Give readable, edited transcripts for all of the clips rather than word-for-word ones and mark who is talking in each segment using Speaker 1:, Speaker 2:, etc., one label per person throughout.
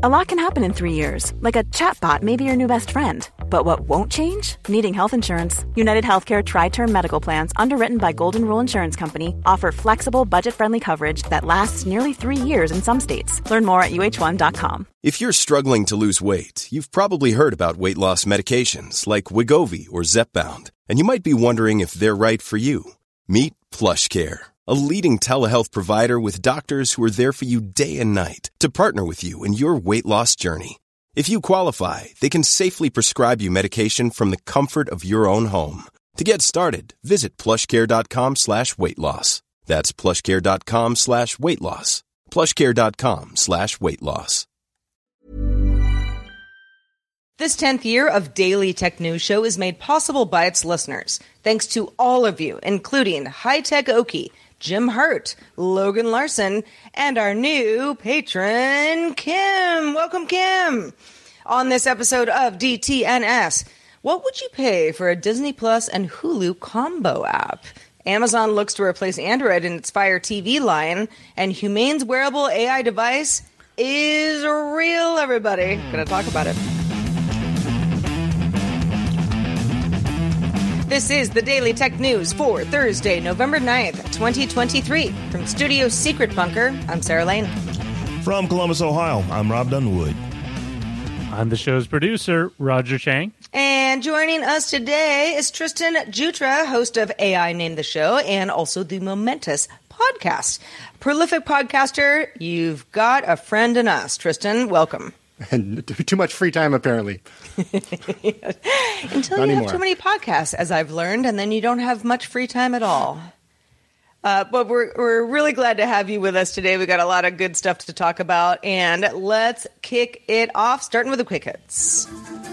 Speaker 1: A lot can happen in 3 years, like a chatbot may be your new best friend. But what won't change? Needing health insurance. United Healthcare Tri-Term Medical Plans, underwritten by Golden Rule Insurance Company, offer flexible, budget-friendly coverage that lasts nearly 3 years in some states. Learn more at UH1.com.
Speaker 2: If you're struggling to lose weight, you've probably heard about weight loss medications like Wegovy or Zepbound, and you might be wondering if they're right for you. Meet PlushCare, a leading telehealth provider with doctors who are there for you day and night to partner with you in your weight loss journey. If you qualify, they can safely prescribe you medication from the comfort of your own home. To get started, visit plushcare.com/weight loss. That's plushcare.com/weight loss. plushcare.com/weight loss.
Speaker 3: This 10th year of Daily Tech News Show is made possible by its listeners. Thanks to all of you, including High Tech Okie, Jim Hurt, Logan Larson, and our new patron, Kim. Welcome, Kim. On this episode of DTNS, what would you pay for a Disney Plus and Hulu combo app? Amazon looks to replace Android in its Fire TV line, and Humane's wearable AI device is real, everybody. Gonna talk about it. This is the Daily Tech News for Thursday, November 9th, 2023. From Studio Secret Bunker, I'm Sarah Lane.
Speaker 4: From Columbus, Ohio, I'm Rob Dunwood.
Speaker 5: I'm the show's producer, Roger Chang.
Speaker 3: And joining us today is Tristan Jutra, host of AI Name the Show and also the Momentous podcast. Prolific podcaster, you've got a friend in us. Tristan, welcome.
Speaker 6: And too much free time, apparently.
Speaker 3: Until you have too many podcasts, as I've learned, and then you don't have much free time at all. But we're really glad to have you with us today. We got a lot of good stuff to talk about, and let's kick it off, starting with the quick hits.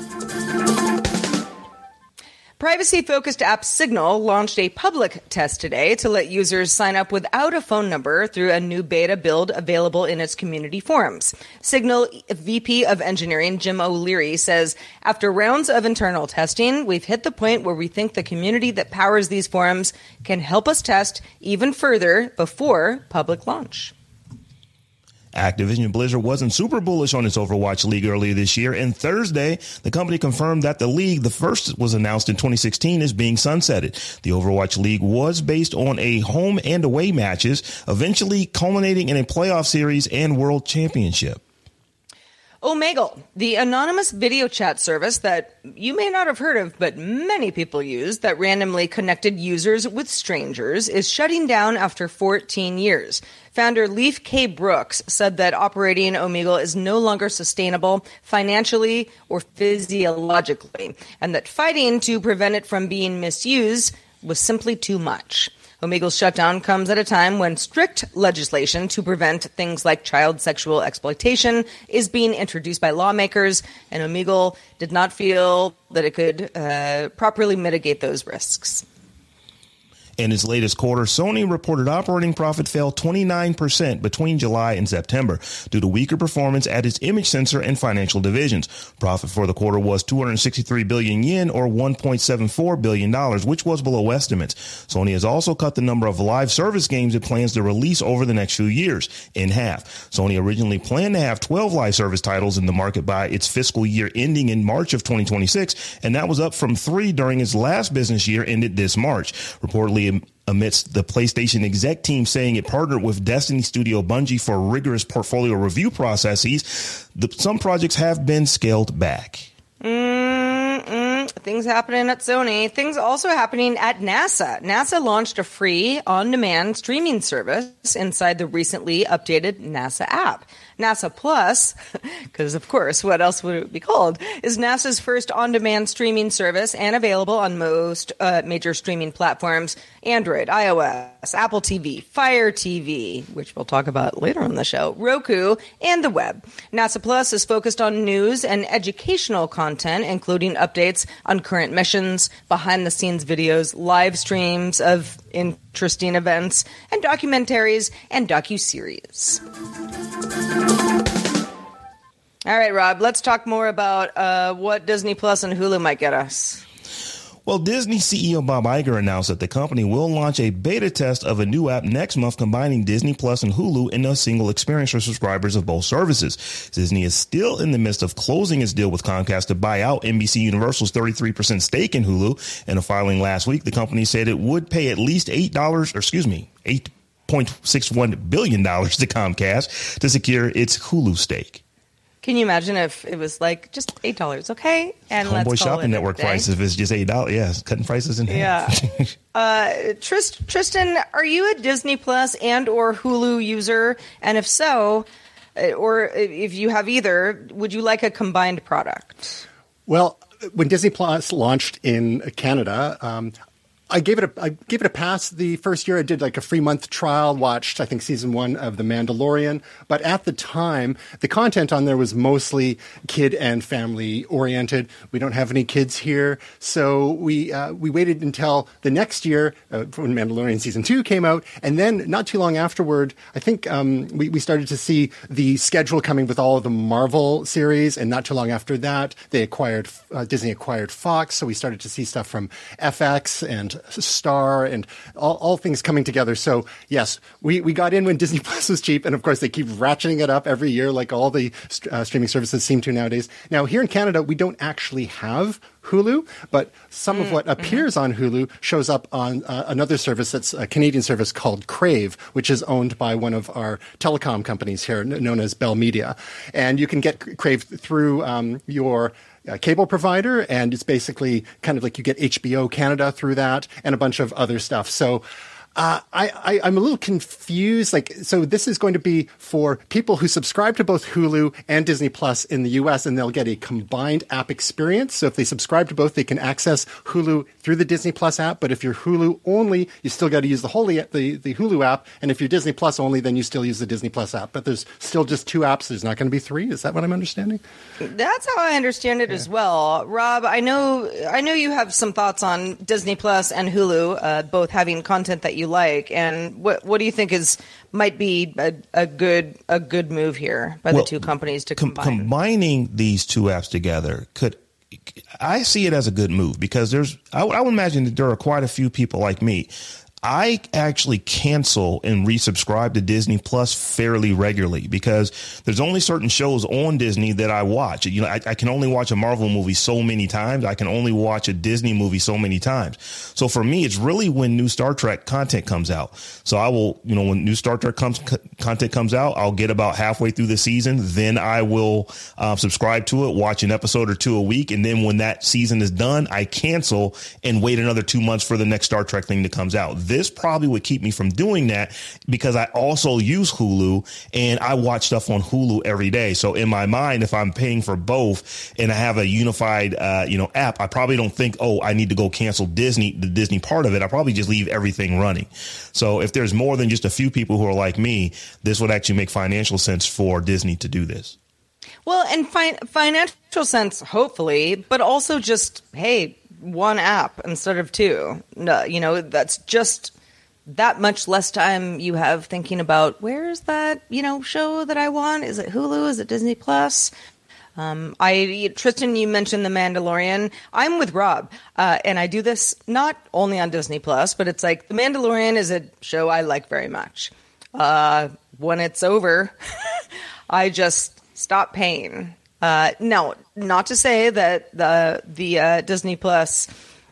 Speaker 3: Privacy-focused app Signal launched a public test today to let users sign up without a phone number through a new beta build available in its community forums. Signal VP of Engineering Jim O'Leary says, after rounds of internal testing, we've hit the point where we think the community that powers these forums can help us test even further before public launch.
Speaker 4: Activision Blizzard wasn't super bullish on its Overwatch League earlier this year, and Thursday, the company confirmed that the league, the first was announced in 2016, is being sunsetted. The Overwatch League was based on a home and away matches, eventually culminating in a playoff series and world championship.
Speaker 3: Omegle, the anonymous video chat service that you may not have heard of, but many people use, that randomly connected users with strangers, is shutting down after 14 years. Founder Leif K. Brooks said that operating Omegle is no longer sustainable financially or physiologically, and that fighting to prevent it from being misused was simply too much. Omegle's shutdown comes at a time when strict legislation to prevent things like child sexual exploitation is being introduced by lawmakers, and Omegle did not feel that it could properly mitigate those risks.
Speaker 4: In its latest quarter, Sony reported operating profit fell 29% between July and September due to weaker performance at its image sensor and financial divisions. Profit for the quarter was 263 billion yen, or $1.74 billion, which was below estimates. Sony has also cut the number of live service games it plans to release over the next few years in half. Sony originally planned to have 12 live service titles in the market by its fiscal year ending in March of 2026, and that was up from 3 during its last business year ended this March. Reportedly, amidst the PlayStation exec team saying it partnered with Destiny studio Bungie for rigorous portfolio review processes, some projects have been scaled back.
Speaker 3: Things happening at Sony. Things also happening at NASA. NASA launched a free on-demand streaming service inside the recently updated NASA app. NASA Plus, because of course, what else would it be called, is NASA's first on-demand streaming service and available on most major streaming platforms: Android, iOS, Apple TV, Fire TV, which we'll talk about later on the show, Roku, and the web. NASA Plus is focused on news and educational content, including updates on current missions, behind-the-scenes videos, live streams of interesting events, and documentaries and docuseries. All right, Rob, let's talk more about what Disney Plus and Hulu might get us.
Speaker 4: Well, Disney CEO Bob Iger announced that the company will launch a beta test of a new app next month combining Disney Plus and Hulu in a single experience for subscribers of both services. Disney is still in the midst of closing its deal with Comcast to buy out NBC Universal's 33% stake in Hulu. In a filing last week, the company said it would pay at least $8.61 billion to Comcast to secure its Hulu stake.
Speaker 3: Can you imagine if it was like just $8, okay? And let's
Speaker 4: Homeboy
Speaker 3: call
Speaker 4: Shopping
Speaker 3: it
Speaker 4: Network price if it's just $8. Yeah, cutting prices in half.
Speaker 3: Yeah. Tristan, are you a Disney Plus and or Hulu user? And if so, or if you have either, would you like a combined product?
Speaker 6: Well, when Disney Plus launched in Canada, I gave it a pass the first year. I did like a free month trial, watched, I think, season 1 of The Mandalorian. But at the time, the content on there was mostly kid and family oriented. We don't have any kids here. So we waited until the next year when Mandalorian season 2 came out. And then not too long afterward, I think we started to see the schedule coming with all of the Marvel series. And not too long after that, Disney acquired Fox. So we started to see stuff from FX and Star and all things coming together. So yes, we got in when Disney Plus was cheap, and of course they keep ratcheting it up every year like all the streaming services seem to nowadays. Now here in Canada, we don't actually have Hulu, but some of what appears on Hulu shows up on another service that's a Canadian service called Crave, which is owned by one of our telecom companies here known as Bell Media. And you can get Crave through your cable provider, and it's basically kind of like you get HBO Canada through that and a bunch of other stuff. So I'm a little confused. So this is going to be for people who subscribe to both Hulu and Disney Plus in the US, and they'll get a combined app experience. So if they subscribe to both, they can access Hulu through the Disney Plus app. But if you're Hulu only, you still got to use the Hulu app. And if you're Disney Plus only, then you still use the Disney Plus app. But there's still just 2 apps. There's not going to be 3. Is that what I'm understanding?
Speaker 3: That's how I understand it as well. Rob, I know you have some thoughts on Disney Plus and Hulu, both having content that you like, and what do you think might be a good move here by the two companies to combine?
Speaker 4: Combining these 2 apps together I see it as a good move because I would imagine that there are quite a few people like me. I actually cancel and resubscribe to Disney Plus fairly regularly because there's only certain shows on Disney that I watch. You know, I can only watch a Marvel movie so many times. I can only watch a Disney movie so many times. So for me, it's really when new Star Trek content comes out. So I will, when new Star Trek content comes out, I'll get about halfway through the season. Then I will subscribe to it, watch an episode or 2 a week. And then when that season is done, I cancel and wait another 2 months for the next Star Trek thing that comes out. This probably would keep me from doing that because I also use Hulu and I watch stuff on Hulu every day. So in my mind, if I'm paying for both and I have a unified, app, I probably don't think, I need to go cancel the Disney part of it. I probably just leave everything running. So if there's more than just a few people who are like me, this would actually make financial sense for Disney to do this.
Speaker 3: Well, and financial sense, hopefully, but also just, hey, 1 app instead of 2. No, that's just that much less time you have thinking about where's that, show that I want? Is it Hulu? Is it Disney Plus? Tristan, you mentioned The Mandalorian. I'm with Rob, and I do this not only on Disney Plus, but it's like The Mandalorian is a show I like very much. When it's over, I just stop paying. No, not to say that the Disney Plus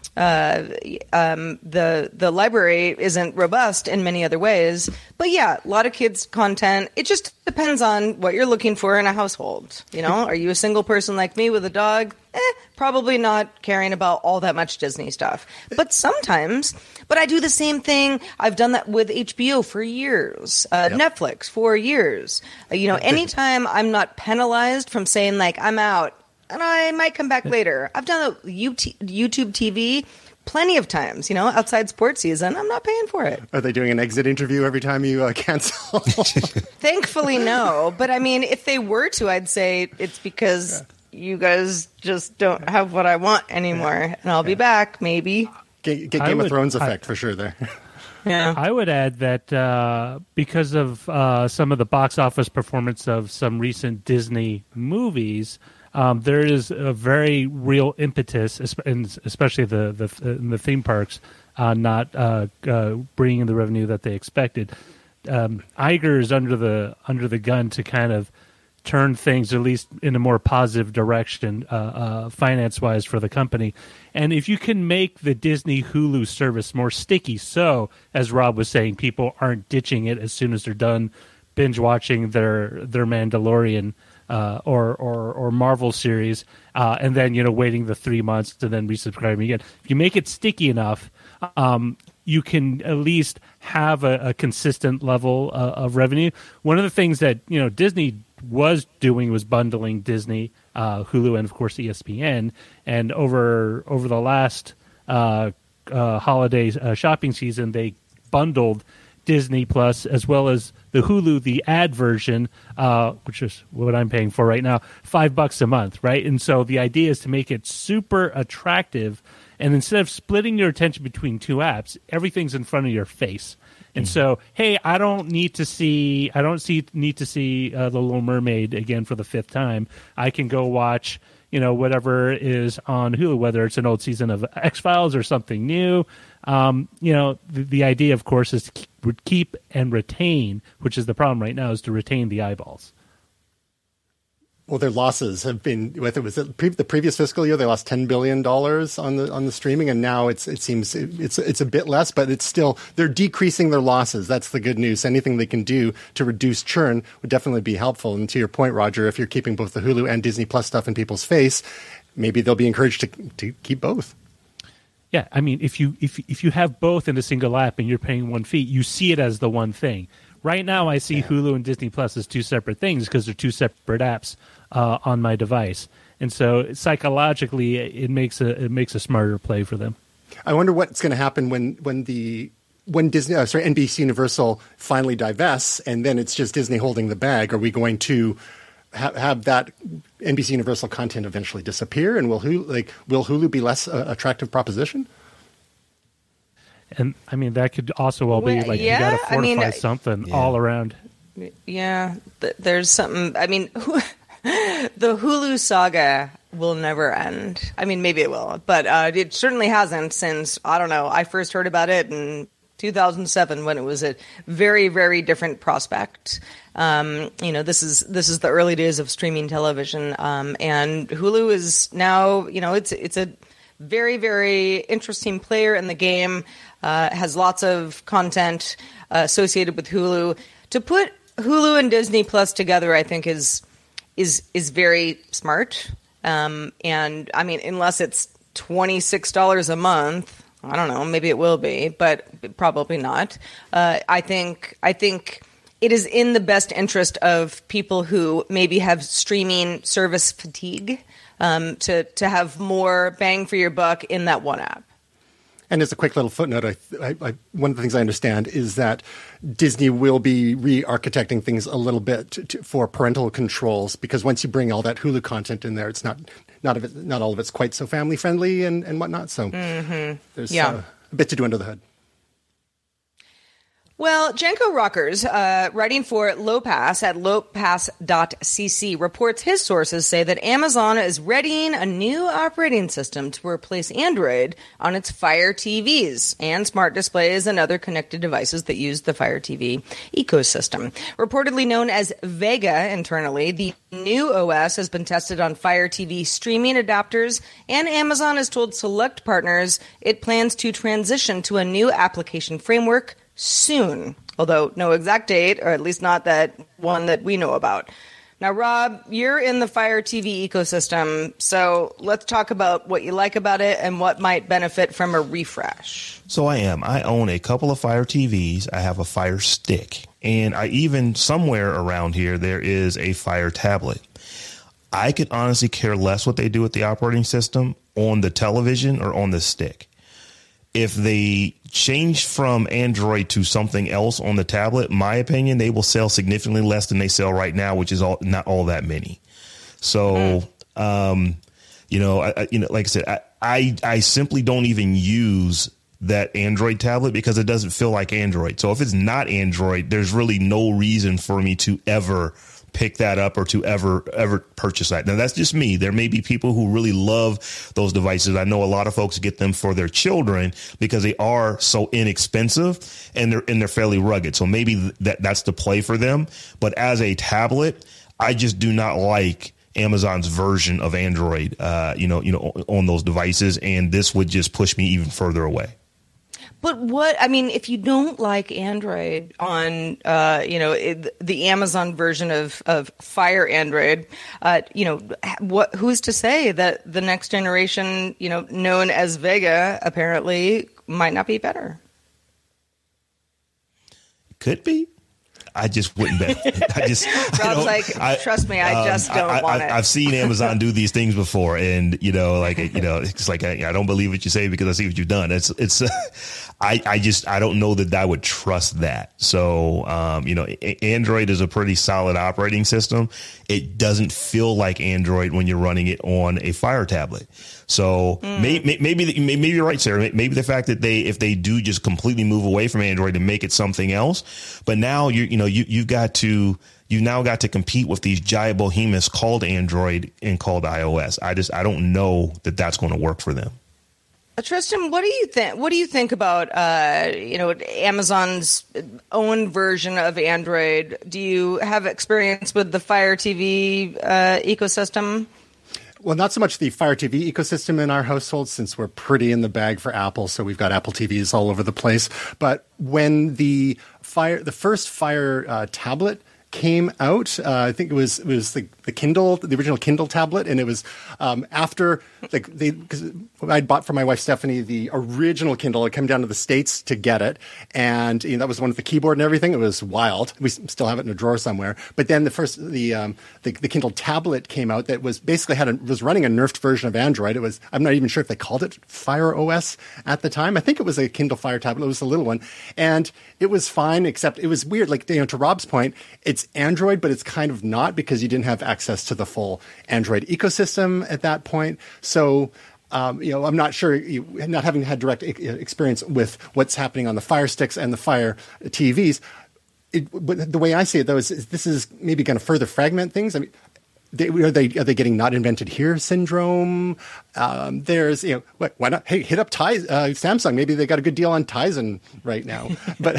Speaker 3: the library isn't robust in many other ways, but yeah, a lot of kids content. It just depends on what you're looking for in a household. Are you a single person like me with a dog? Probably not caring about all that much Disney stuff. But sometimes, I do the same thing. I've done that with HBO for years, Netflix for years. Anytime I'm not penalized from saying like, I'm out, and I might come back later. I've done it with YouTube TV plenty of times, outside sports season. I'm not paying for it.
Speaker 6: Are they doing an exit interview every time you cancel?
Speaker 3: Thankfully, no. But I mean, if they were to, I'd say it's because you guys just don't have what I want anymore. And I'll be back, maybe.
Speaker 6: Get Game of Thrones effect for sure there.
Speaker 5: Yeah. I would add that because of some of the box office performance of some recent Disney movies, there is a very real impetus, especially in the theme parks, not bringing in the revenue that they expected. Iger is under the gun to kind of turn things at least in a more positive direction, finance-wise, for the company. And if you can make the Disney Hulu service more sticky, so as Rob was saying, people aren't ditching it as soon as they're done binge watching their Mandalorian or Marvel series, and then waiting the 3 months to then resubscribing again. If you make it sticky enough, you can at least have a consistent level of revenue. One of the things that Disney was doing was bundling Disney, Hulu, and of course ESPN. And over the last holiday shopping season, they bundled Disney Plus as well as the Hulu, the ad version, which is what I'm paying for right now, $5 a month, right? And so the idea is to make it super attractive. And instead of splitting your attention between two apps, everything's in front of your face. And so, hey, I don't need to see The Little Mermaid again for the 5th time. I can go watch, whatever is on Hulu, whether it's an old season of X-Files or something new. The idea, of course, is to keep and retain, which is the problem right now, is to retain the eyeballs.
Speaker 6: Well, their losses have been. The previous fiscal year, they lost $10 billion on the streaming, and now it seems it's a bit less, but it's still they're decreasing their losses. That's the good news. Anything they can do to reduce churn would definitely be helpful. And to your point, Roger, if you're keeping both the Hulu and Disney Plus stuff in people's face, maybe they'll be encouraged to keep both.
Speaker 5: Yeah, I mean, if you have both in a single app and you're paying one fee, you see it as the one thing. Right now, I see Hulu and Disney Plus as two separate things because they're two separate apps on my device, and so psychologically, it makes a smarter play for them.
Speaker 6: I wonder what's going to happen when NBC Universal finally divests, and then it's just Disney holding the bag. Are we going to have that NBC Universal content eventually disappear, and will Hulu be less attractive proposition?
Speaker 5: And I mean, that could also well be like you got to fortify something all around.
Speaker 3: Yeah, there's something. I mean, the Hulu saga will never end. I mean, maybe it will, but it certainly hasn't since, I don't know, I first heard about it in 2007 when it was a very, very different prospect. This is the early days of streaming television, and Hulu is now, it's a very, very interesting player in the game. Has lots of content associated with Hulu. To put Hulu and Disney Plus together, I think is very smart. And I mean, unless it's $26 a month, I don't know, maybe it will be, but probably not. I think it is in the best interest of people who maybe have streaming service fatigue, to have more bang for your buck in that one app.
Speaker 6: And as a quick little footnote, one of the things I understand is that Disney will be re-architecting things a little bit for parental controls, because once you bring all that Hulu content in there, it's not all of it's quite so family friendly and whatnot. So there's a bit to do under the hood.
Speaker 3: Well, Janko Rockers, writing for Lowpass at lowpass.cc, reports his sources say that Amazon is readying a new operating system to replace Android on its Fire TVs and smart displays and other connected devices that use the Fire TV ecosystem. Reportedly known as Vega internally, the new OS has been tested on Fire TV streaming adapters, and Amazon has told select partners it plans to transition to a new application framework soon, although no exact date, or at least not that one that we know about. Now, Rob, you're in the Fire TV ecosystem, so let's talk about what you like about it and what might benefit from a refresh.
Speaker 4: So I am. I own a couple of Fire TVs. I have a Fire Stick, and I even, somewhere around here, there is a Fire tablet. I could honestly care less what they do with the operating system on the television or on the stick. If they change from Android to something else on the tablet, my opinion, they will sell significantly less than they sell right now, which is not all that many. So, like I said, I simply don't even use that Android tablet because it doesn't feel like Android. So if it's not Android, there's really no reason for me to ever pick that up or to ever purchase that. Now, that's just me. There may be people who really love those devices. I know a lot of folks get them for their children because they are so inexpensive and they're fairly rugged. So maybe that's the play for them. But as a tablet, I just do not like Amazon's version of Android, on those devices. And this would just push me even further away.
Speaker 3: But if you don't like Android on, the Amazon version of Fire Android, who's to say that the next generation, known as Vega, apparently might not be better?
Speaker 4: Could be. I just wouldn't bet.
Speaker 3: Rob's trust me, I just don't want it.
Speaker 4: I've seen Amazon do these things before, and it's like I don't believe what you say because I see what you've done. I don't know that I would trust that. So, Android is a pretty solid operating system. It doesn't feel like Android when you're running it on a Fire tablet. So maybe you're right, Sarah. Maybe the fact that if they do just completely move away from Android and make it something else, but now you've now got to compete with these giant behemoths called Android and called iOS. I don't know that that's going to work for them.
Speaker 3: Tristan, what do you think? What do you think about Amazon's own version of Android? Do you have experience with the Fire TV ecosystem?
Speaker 6: Well, not so much the Fire TV ecosystem in our household, since we're pretty in the bag for Apple, so we've got Apple TVs all over the place. But when the first Fire tablet came out, I think it was the Kindle, the original Kindle tablet, and it was after because I'd bought for my wife Stephanie the original Kindle. I came down to the States to get it, and that was one with the keyboard and everything. It was wild. We still have it in a drawer somewhere. But then the Kindle tablet came out that was basically was running a nerfed version of Android. I'm not even sure if they called it Fire OS at the time. I think it was a Kindle Fire tablet. It was a little one, and it was fine, except it was weird. To Rob's point, it's Android, but it's kind of not because you didn't have access to the full Android ecosystem at that point. So, I'm not sure, not having had direct experience with what's happening on the Fire Sticks and the Fire TVs. But the way I see it, though, is this is maybe going to further fragment things. I mean, are they getting not invented here syndrome? There's why not? Hey, hit up Samsung. Maybe they got a good deal on Tizen right now. But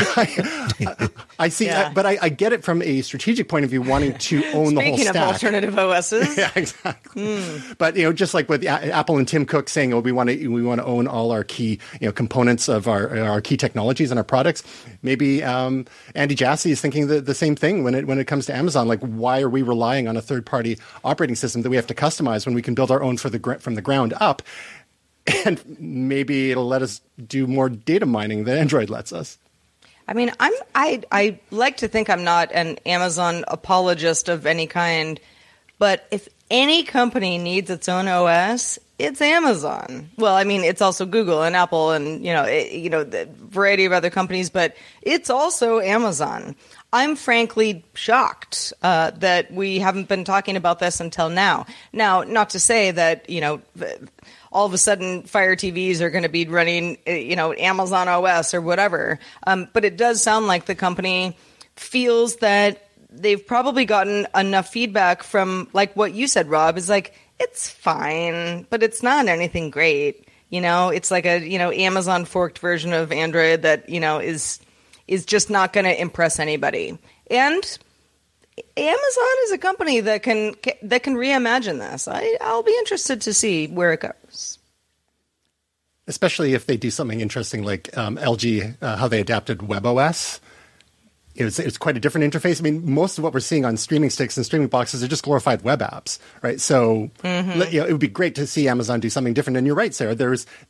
Speaker 6: I see.
Speaker 3: Yeah.
Speaker 6: But I get it from a strategic point of view, wanting to own the whole stack.
Speaker 3: Speaking of alternative OSs,
Speaker 6: yeah, exactly. But just like with Apple and Tim Cook saying, "Oh, we want to own all our key components of our key technologies and our products." Maybe Andy Jassy is thinking the same thing when it comes to Amazon. Like, why are we relying on a third party operating system that we have to customize when we can build our own from the ground up? And maybe it'll let us do more data mining than Android lets us.
Speaker 3: I mean, I like to think I'm not an Amazon apologist of any kind, but if any company needs its own OS, it's Amazon. Well, I mean, it's also Google and Apple and the variety of other companies, but it's also Amazon. I'm frankly shocked that we haven't been talking about this until now. Now, not to say that all of a sudden Fire TVs are going to be running Amazon OS or whatever, but it does sound like the company feels that they've probably gotten enough feedback from, like what you said, Rob, is like, it's fine, but it's not anything great. It's like a Amazon forked version of Android that is just not going to impress anybody. And Amazon is a company that can reimagine this. I'll be interested to see where it goes.
Speaker 6: Especially if they do something interesting like LG, how they adapted WebOS. It's quite a different interface. I mean, most of what we're seeing on streaming sticks and streaming boxes are just glorified web apps, right? So it would be great to see Amazon do something different. And you're right, Sarah.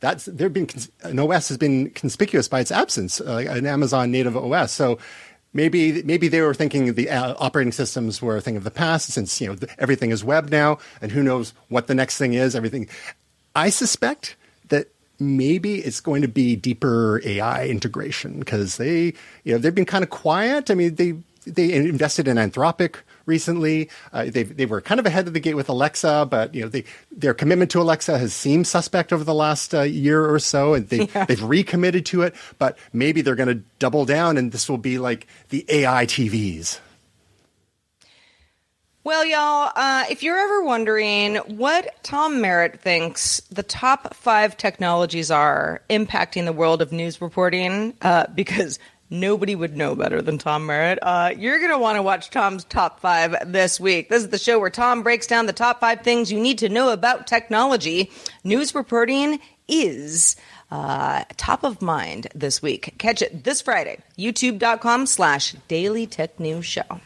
Speaker 6: An OS has been conspicuous by its absence, an Amazon native OS. So maybe they were thinking the operating systems were a thing of the past, since everything is web now, and who knows what the next thing is. Everything. I suspect that maybe it's going to be deeper AI integration, because they've been kind of quiet. I mean, they invested in Anthropic recently. They were kind of ahead of the gate with Alexa, but their commitment to Alexa has seemed suspect over the last year or so, and they've recommitted to it. But maybe they're going to double down, and this will be like the AI TVs.
Speaker 3: Well, y'all, if you're ever wondering what Tom Merritt thinks the top 5 technologies are impacting the world of news reporting, because nobody would know better than Tom Merritt, you're going to want to watch Tom's Top 5 this week. This is the show where Tom breaks down the top 5 things you need to know about technology. News reporting is top of mind this week. Catch it this Friday, youtube.com/Daily Tech News Show.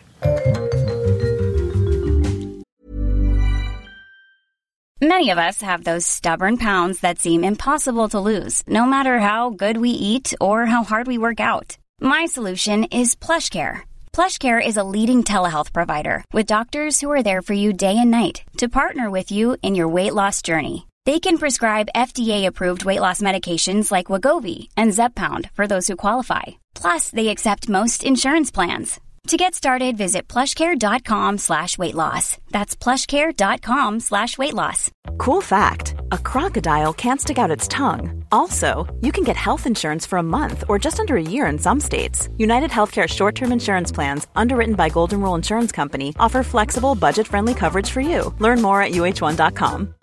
Speaker 7: Many of us have those stubborn pounds that seem impossible to lose, no matter how good we eat or how hard we work out. My solution is PlushCare. PlushCare is a leading telehealth provider with doctors who are there for you day and night to partner with you in your weight loss journey. They can prescribe FDA-approved weight loss medications like Wegovy and Zepbound for those who qualify. Plus, they accept most insurance plans. To get started, visit plushcare.com/weightloss. That's plushcare.com/weightloss.
Speaker 1: Cool fact, a crocodile can't stick out its tongue. Also, you can get health insurance for a month or just under a year in some states. United Healthcare short-term insurance plans, underwritten by Golden Rule Insurance Company, offer flexible, budget-friendly coverage for you. Learn more at uh1.com.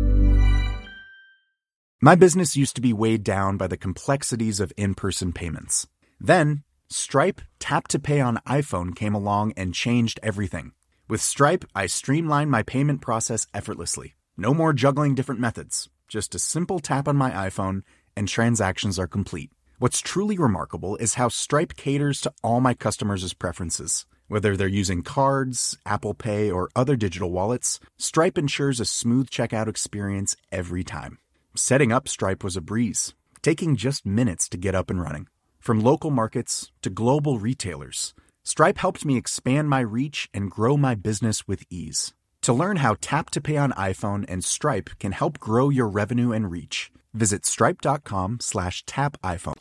Speaker 8: My business used to be weighed down by the complexities of in-person payments. Then, Stripe Tap to Pay on iPhone came along and changed everything. With Stripe, I streamlined my payment process effortlessly. No more juggling different methods. Just a simple tap on my iPhone and transactions are complete. What's truly remarkable is how Stripe caters to all my customers' preferences. Whether they're using cards, Apple Pay, or other digital wallets, Stripe ensures a smooth checkout experience every time. Setting up Stripe was a breeze, taking just minutes to get up and running. From local markets to global retailers, Stripe helped me expand my reach and grow my business with ease. To learn how Tap to Pay on iPhone and Stripe can help grow your revenue and reach, visit stripe.com/tapiphone.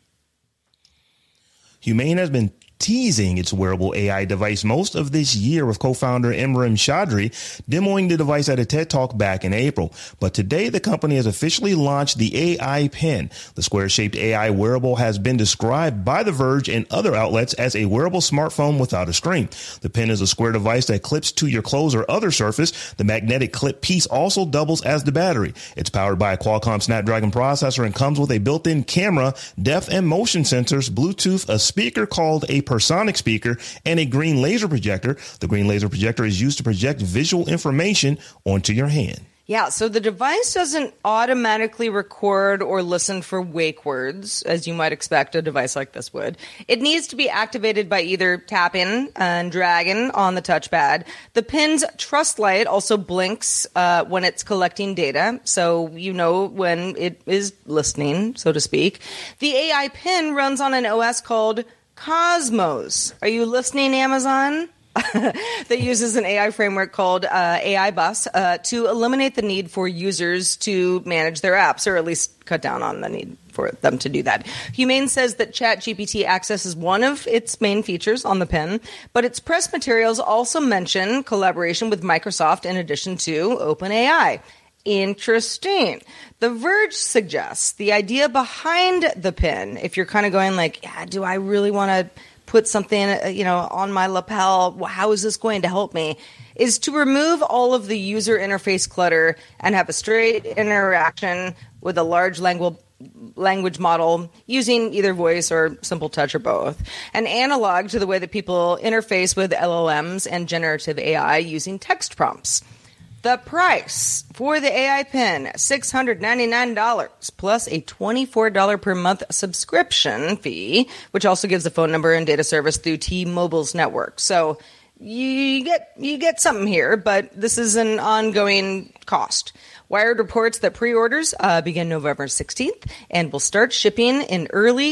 Speaker 4: Humane has been teasing its wearable AI device most of this year, with co-founder Imran Chaudhry demoing the device at a TED Talk back in April. But today, the company has officially launched the AI Pen. The square-shaped AI wearable has been described by The Verge and other outlets as a wearable smartphone without a screen. The pen is a square device that clips to your clothes or other surface. The magnetic clip piece also doubles as the battery. It's powered by a Qualcomm Snapdragon processor and comes with a built-in camera, depth and motion sensors, Bluetooth, a speaker called a Personic speaker, and a green laser projector. The green laser projector is used to project visual information onto your hand.
Speaker 3: Yeah, so the device doesn't automatically record or listen for wake words, as you might expect a device like this would. It needs to be activated by either tapping and dragging on the touchpad. The pen's Trust Light also blinks when it's collecting data, so you know when it is listening, so to speak. The AI pen runs on an OS called Cosmos. Are you listening, Amazon? That uses an AI framework called AI Bus to eliminate the need for users to manage their apps, or at least cut down on the need for them to do that. Humane says that ChatGPT Access is one of its main features on the pen, but its press materials also mention collaboration with Microsoft in addition to OpenAI. Interesting. The Verge suggests the idea behind the pen, if you're kind of going like, yeah, do I really want to put something, on my lapel? How is this going to help me? Is to remove all of the user interface clutter and have a straight interaction with a large language model using either voice or simple touch or both, and analog to the way that people interface with LLMs and generative AI using text prompts. The price for the AI pen, $699 plus a $24 per month subscription fee, which also gives a phone number and data service through T-Mobile's network. So you get something here, but this is an ongoing cost. Wired reports that pre-orders begin November 16th and will start shipping in early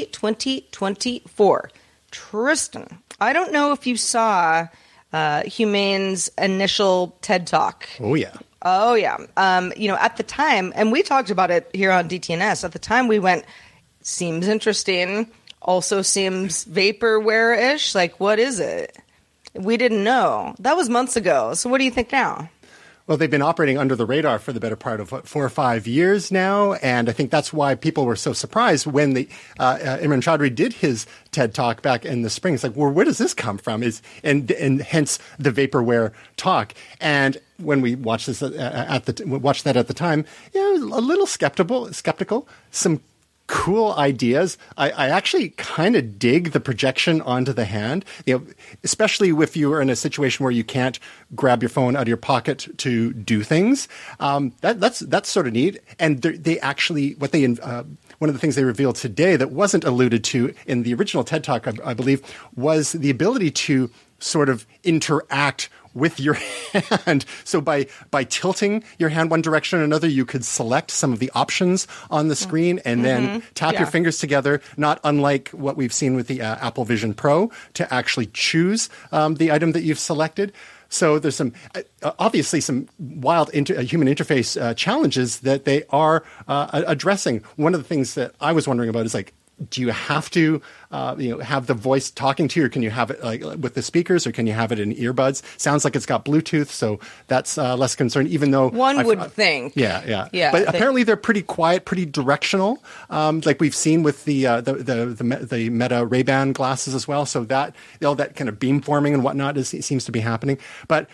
Speaker 3: 2024. Tristan, I don't know if you saw Humane's initial TED Talk.
Speaker 6: Oh, yeah.
Speaker 3: At the time, and we talked about it here on DTNS, at the time we went, seems interesting, also seems vaporware-ish. Like, what is it? We didn't know. That was months ago. So what do you think now?
Speaker 6: Well, they've been operating under the radar for the better part of 4 or 5 years now, and I think that's why people were so surprised when Imran Chaudhry did his TED Talk back in the spring. It's like, well, where does this come from? And hence the vaporware talk. And when we watched this watched that at the time, a little skeptical. Some cool ideas. I actually kind of dig the projection onto the hand, especially if you are in a situation where you can't grab your phone out of your pocket to do things. That's sort of neat. And they actually, one of the things they revealed today that wasn't alluded to in the original TED Talk, I believe, was the ability to sort of interact with your hand. So by tilting your hand one direction or another, you could select some of the options on the screen and then tap your fingers together, not unlike what we've seen with the Apple Vision Pro, to actually choose the item that you've selected. So there's some obviously some wild human interface challenges that they are addressing. One of the things that I was wondering about is like, do you have to, have the voice talking to you, or can you have it like with the speakers, or can you have it in earbuds? Sounds like it's got Bluetooth, so that's less concern. Even though
Speaker 3: one would think,
Speaker 6: yeah. But apparently they're pretty quiet, pretty directional, like we've seen with the Meta Ray-Ban glasses as well. So that that kind of beamforming and whatnot seems to be happening. But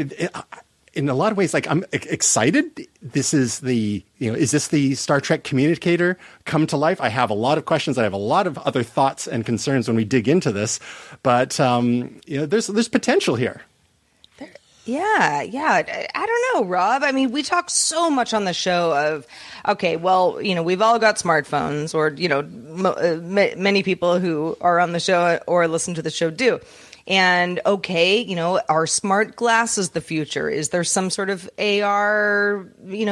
Speaker 6: in a lot of ways, like, I'm excited. This is is this the Star Trek communicator come to life? I have a lot of questions. I have a lot of other thoughts and concerns when we dig into this, but there's potential here.
Speaker 3: Yeah. I don't know, Rob. I mean, we talk so much on the show of, okay, well, we've all got smartphones, or, many people who are on the show or listen to the show do. And okay, are smart glasses the future? Is there some sort of AR,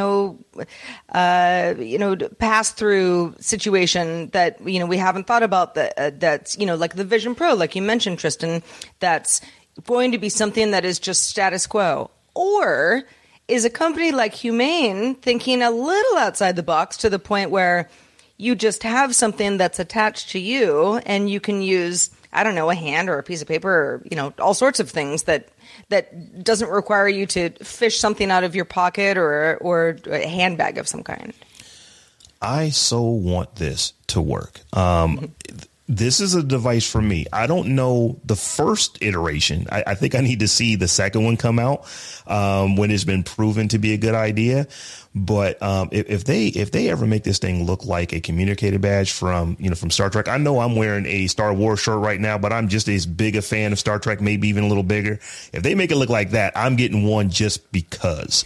Speaker 3: pass-through situation that, we haven't thought about that's, like the Vision Pro, like you mentioned, Tristan, that's going to be something that is just status quo? Or is a company like Humane thinking a little outside the box to the point where you just have something that's attached to you and you can use, I don't know, a hand or a piece of paper, or, all sorts of things that doesn't require you to fish something out of your pocket or a handbag of some kind?
Speaker 4: I so want this to work. This is a device for me. I don't know the first iteration. I think I need to see the second one come out when it's been proven to be a good idea. But if they ever make this thing look like a communicator badge from Star Trek, I know I'm wearing a Star Wars shirt right now, but I'm just as big a fan of Star Trek, maybe even a little bigger. If they make it look like that, I'm getting one just because.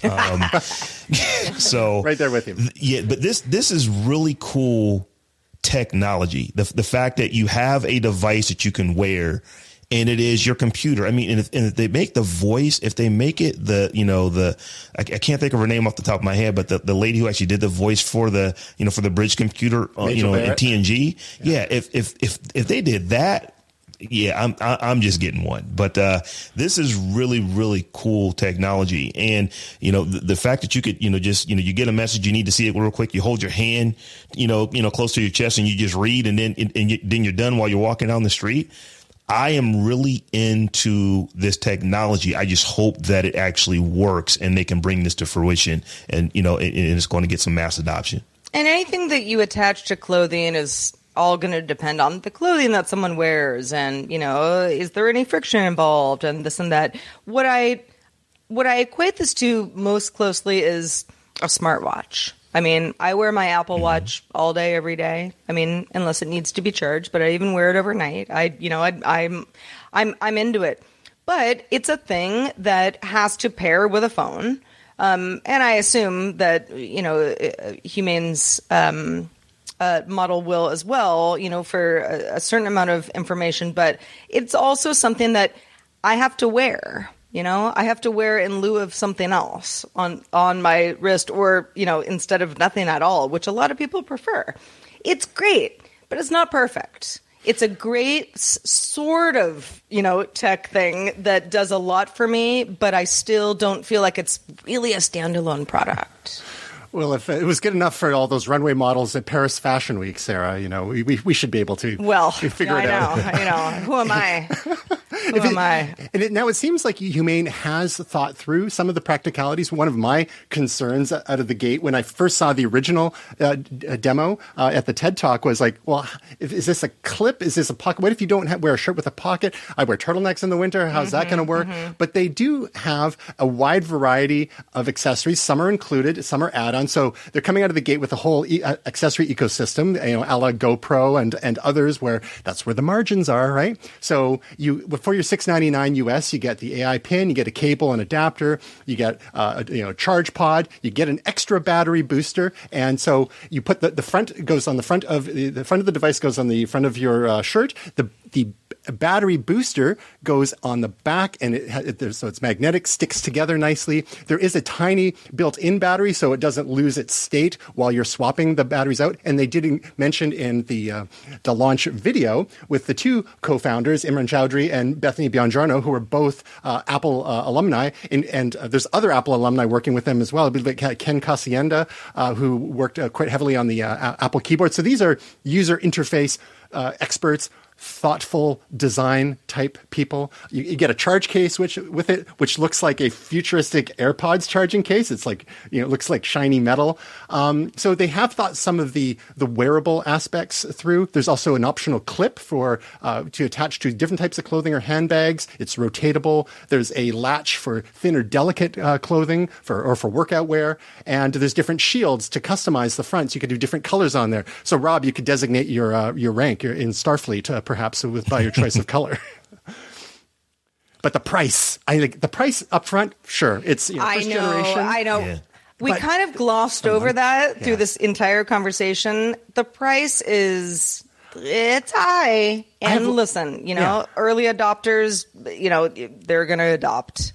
Speaker 4: So
Speaker 6: right there with you.
Speaker 4: Yeah, but this is really cool technology. The fact that you have a device that you can wear and it is your computer. I mean, and if they make the voice, if they make it I can't think of her name off the top of my head, but the lady who actually did the voice for the Bridge computer, in TNG. Yeah. If they did that, yeah, I'm just getting one. But this is really, really cool technology. And, the fact that you could, you get a message, you need to see it real quick. You hold your hand, close to your chest and you just read, and then you're done while you're walking down the street. I am really into this technology. I just hope that it actually works and they can bring this to fruition, and, and it's going to get some mass adoption. And
Speaker 3: anything that you attach to clothing is all going to depend on the clothing that someone wears, and is there any friction involved, and this and that. What I equate this to most closely is a smartwatch. I mean, I wear my Apple Watch all day, every day. I mean, unless it needs to be charged, but I even wear it overnight. I'm into it, but it's a thing that has to pair with a phone, and I assume that Humane's model will as well, for a certain amount of information, but it's also something that I have to wear. I have to wear in lieu of something else on my wrist, or, instead of nothing at all, which a lot of people prefer. It's great, but it's not perfect. It's a great sort of, tech thing that does a lot for me, but I still don't feel like it's really a standalone product.
Speaker 6: Well, if it was good enough for all those runway models at Paris Fashion Week, Sarah, we should be able to figure it out.
Speaker 3: I know. Who am I? Who am I?
Speaker 6: And now it seems like Humane has thought through some of the practicalities. One of my concerns out of the gate when I first saw the original demo at the TED Talk was like, well, is this a clip? Is this a pocket? What if you don't wear a shirt with a pocket? I wear turtlenecks in the winter. How's that going to work? But they do have a wide variety of accessories. Some are included, some are add-ons. So they're coming out of the gate with a whole accessory ecosystem, a la GoPro and others, where that's where the margins are, right? So for your $6.99 US, you get the AI pin, you get a cable and adapter, you get a charge pod, you get an extra battery booster, and so you put the front goes on the front of the front of the device goes on the front of your shirt. The battery booster goes on the back, and so it's magnetic, sticks together nicely. There is a tiny built-in battery, so it doesn't lose its state while you're swapping the batteries out. And they did mention in the launch video with the two co-founders, Imran Chowdhury and Bethany Biangiorno, who are both Apple alumni, and there's other Apple alumni working with them as well. Like Ken Casienda, who worked quite heavily on the Apple keyboard. So these are user interface experts, thoughtful design type people. You get a charge case which looks like a futuristic AirPods charging case. It's like, it looks like shiny metal. So they have thought some of the wearable aspects through. There's also an optional clip to attach to different types of clothing or handbags. It's rotatable. There's a latch for thinner, delicate clothing for workout wear. And there's different shields to customize the fronts. You could do different colors on there. So Rob, you could designate your rank in Starfleet, perhaps by your choice of color. But the price, I think the price up front, sure, it's first generation.
Speaker 3: I know. Yeah. We kind of glossed over that through this entire conversation. The price it's high. And listen, early adopters, they're going to adopt.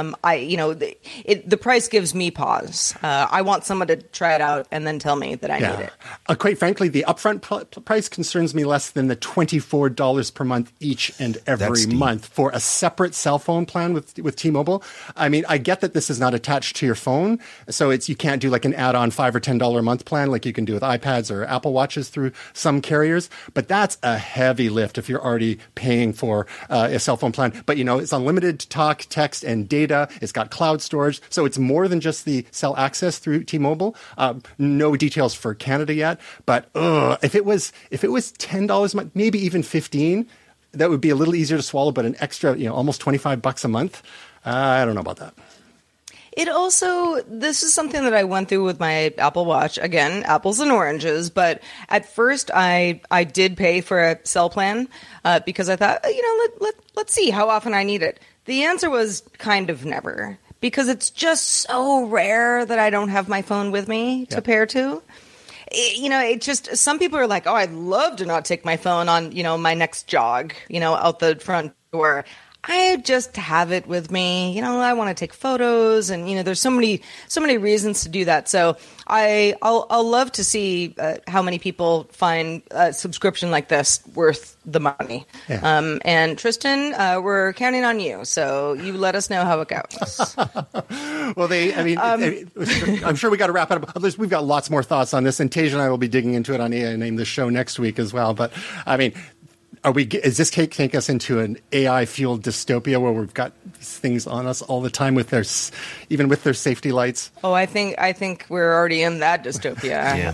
Speaker 3: The price gives me pause. I want someone to try it out and then tell me that I need it.
Speaker 6: Quite frankly, the upfront price concerns me less than the $24 per month each and every month for a separate cell phone plan with T-Mobile. I mean, I get that this is not attached to your phone, so you can't do like an add-on $5 or $10 a month plan like you can do with iPads or Apple Watches through some carriers. But that's a heavy lift if you're already paying for a cell phone plan. But, it's unlimited talk, text, and data. It's got cloud storage. So it's more than just the cell access through T-Mobile. No details for Canada yet. But if it was $10 a month, maybe even $15, that would be a little easier to swallow. But an extra, almost $25 a month, I don't know about that.
Speaker 3: This is something that I went through with my Apple Watch. Again, apples and oranges. But at first, I did pay for a cell plan because I thought, let's see how often I need it. The answer was kind of never, because it's just so rare that I don't have my phone with me to pair to. It just, some people are like, oh, I'd love to not take my phone on, my next jog, out the front door. I just have it with me. I want to take photos, and there's so many reasons to do that. So I'll love to see how many people find a subscription like this worth the money. Yeah. And Tristan, we're counting on you. So you let us know how it goes.
Speaker 6: Well, I'm sure we got to wrap it up. We've got lots more thoughts on this, and Tej and I will be digging into it on AI Name the Show next week as well. But is this take us into an AI-fueled dystopia where we've got these things on us all the time even with their safety lights?
Speaker 3: Oh, I think we're already in that dystopia.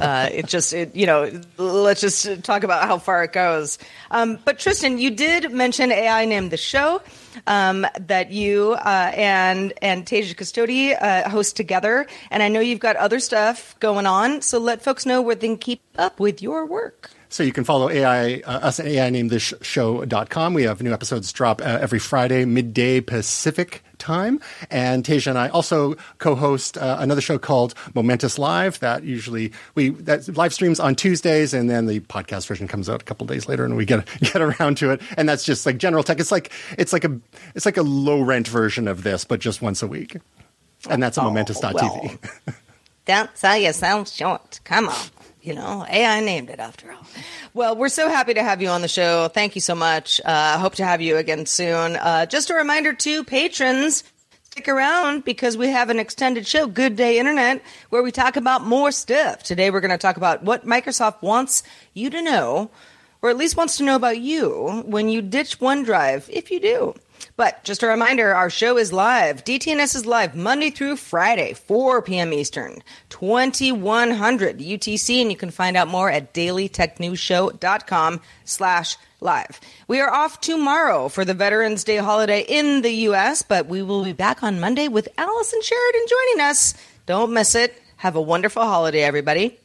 Speaker 3: Let's just talk about how far it goes. But Tristan, you did mention AI Name the Show that you and Teja Custodi host together, and I know you've got other stuff going on. So let folks know where they can keep up with your work.
Speaker 6: So you can follow us at AINameThisShow.com. We have new episodes drop every Friday, midday Pacific time. And Teja and I also co-host another show called Momentous Live that live streams on Tuesdays, and then the podcast version comes out a couple days later, and we get around to it. And that's just like general tech. It's like a low rent version of this, but just once a week. And that's at Momentous.tv.
Speaker 3: Don't sell yourself short. Come on. AI named it after all. Well, we're so happy to have you on the show. Thank you so much. Hope to have you again soon. Just a reminder to patrons, stick around because we have an extended show, Good Day Internet, where we talk about more stuff. Today, we're going to talk about what Microsoft wants you to know or at least wants to know about you when you ditch OneDrive, if you do. But just a reminder, our show is live. DTNS is live Monday through Friday, 4 p.m. Eastern, 2100 UTC, and you can find out more at dailytechnewsshow.com/live. We are off tomorrow for the Veterans Day holiday in the U.S., but we will be back on Monday with Allison Sheridan joining us. Don't miss it. Have a wonderful holiday, everybody.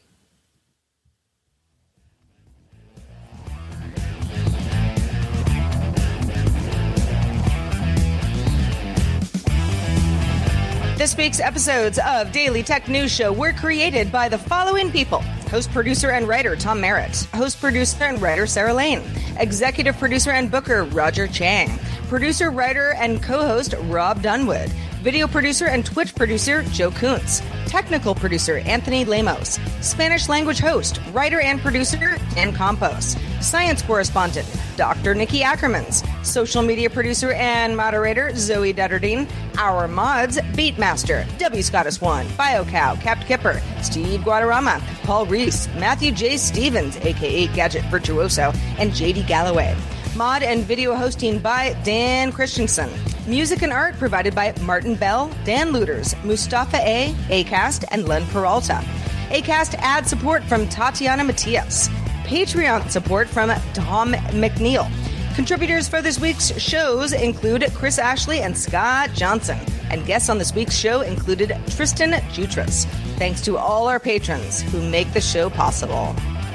Speaker 3: This week's episodes of Daily Tech News Show were created by the following people. Host, producer, and writer Tom Merritt. Host, producer, and writer Sarah Lane. Executive producer and booker Roger Chang. Producer, writer, and co-host Rob Dunwood. Video producer and Twitch producer Joe Kuntz. Technical producer Anthony Lemos. Spanish language host, writer, and producer Dan Campos. Science correspondent Dr. Nikki Ackermans. Social media producer and moderator Zoe Dutterding. Our mods, Beatmaster, W. Scottus1, BioCow, Capt. Kipper, Steve Guadarrama, Paul Reese, Matthew J. Stevens, a.k.a. Gadget Virtuoso, and J.D. Galloway. Mod and video hosting by Dan Christensen. Music and art provided by Martin Bell, Dan Looters, Mustafa A., Acast, and Len Peralta. Acast ad support from Tatiana Matias. Patreon support from Tom McNeil. Contributors for this week's shows include Chris Ashley and Scott Johnson. And guests on this week's show included Tristan Jutras. Thanks to all our patrons who make the show possible.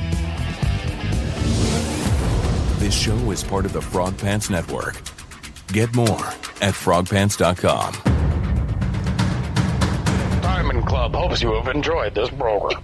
Speaker 9: This show is part of the Frog Pants Network. Get more at frogpants.com.
Speaker 10: Diamond Club hopes you have enjoyed this program.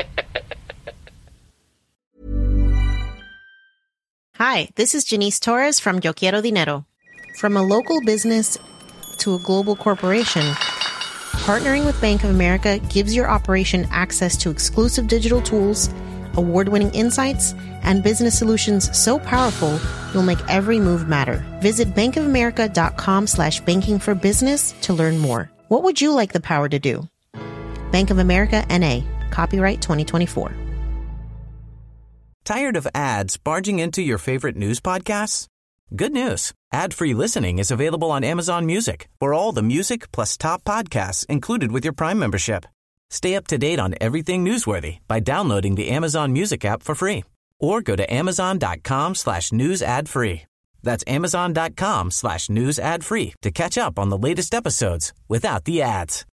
Speaker 11: Hi, this is Janice Torres from Yo Quiero Dinero. From a local business to a global corporation, partnering with Bank of America gives your operation access to exclusive digital tools, award-winning insights, and business solutions so powerful, you'll make every move matter. Visit bankofamerica.com/banking for business to learn more. What would you like the power to do? Bank of America, N.A. Copyright 2024.
Speaker 12: Tired of ads barging into your favorite news podcasts? Good news. Ad-free listening is available on Amazon Music for all the music plus top podcasts included with your Prime membership. Stay up to date on everything newsworthy by downloading the Amazon Music app for free. Or go to amazon.com/news ad free. That's amazon.com/news ad free to catch up on the latest episodes without the ads.